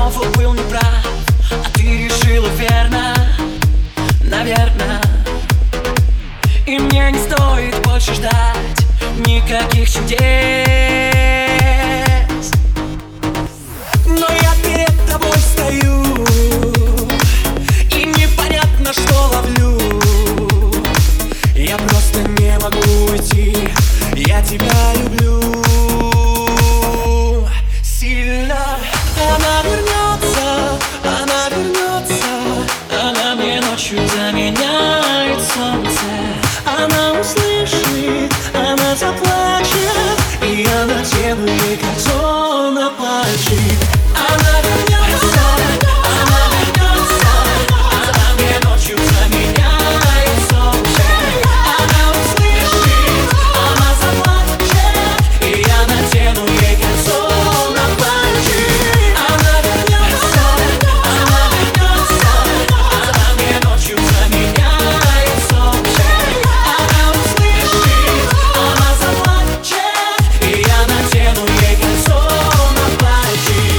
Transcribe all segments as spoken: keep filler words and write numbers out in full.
снова был неправ, а ты решила верно, наверно. И мне не стоит больше ждать никаких чудес. Но я перед тобой стою, и непонятно, что ловлю. Я просто не могу уйти, я тебя люблю сильно. Она вернется, она вернется, она мне ночью заменяет солнце. Она услышит, она заплачет, и я надену ей кольцо на пальчик. Она вернется, она вернется, она мне ночью заменяет солнце. Она услышит, она заплачет, и я надену ей кольцо на пальчик. Она вернется, она вернется, она мне ночью заменяет солнце. Она услышит, она заплачет, и я надену ей кольцо на пальчик.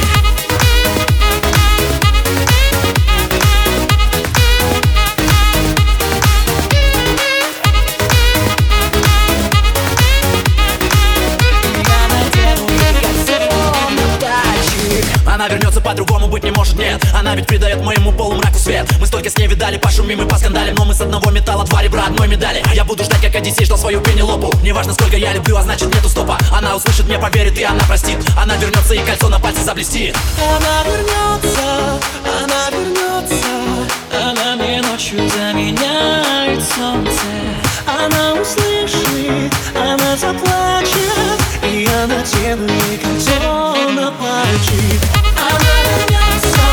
Она вернется, по-другому быть не может, нет. Она ведь придает моему полумраку свет. Мы столько с ней видали, пошумим и поскандалим, но мы с одного металла два ребра одной медали. Я буду ждать, как Одиссей ждал свою Пенелопу. Неважно, сколько я люблю, а значит нету стопа. Она услышит, мне поверит, и она простит. Она вернется, и кольцо на пальце заблестит. Она вернется, она вернется, она мне ночью заменяет солнце. Она услышит, она заплачет, и я надену ей кольцо на пальчик. Она вернется,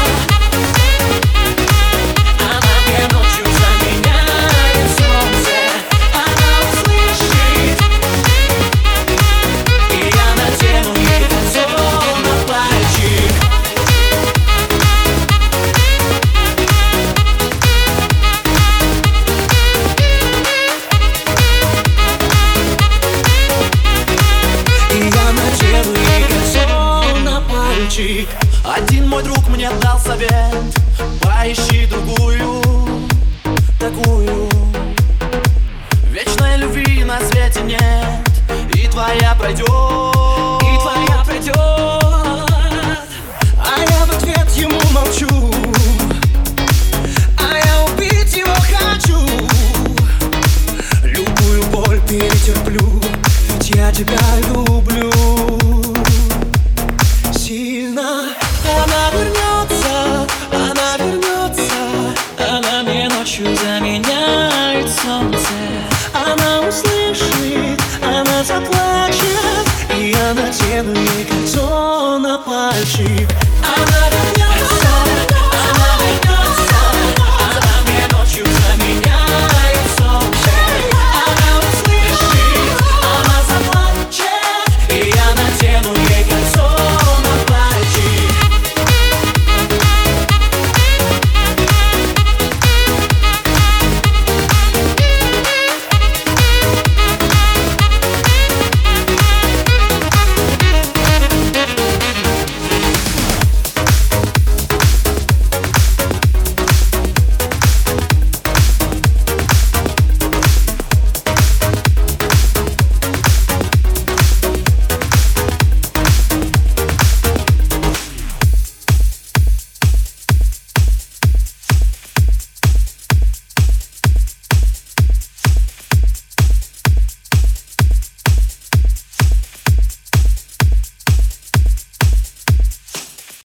она мне ночью заменяет солнце. Она услышит, и я надену ей кольцо на пальчик. И я надену ей кольцо на пальчик. Один мой друг мне дал совет: поищи другую, такую. Вечной любви на свете нет, и твоя пройдет, И твоя пройдет. А я в ответ ему молчу, а я убить его хочу. Любую боль перетерплю, ведь я тебя люблю сильно. Она вернется, она вернется, она мне ночью заменяет солнце. Она услышит, она заплачет, и я надену ей кольцо на пальчик. Она вернется.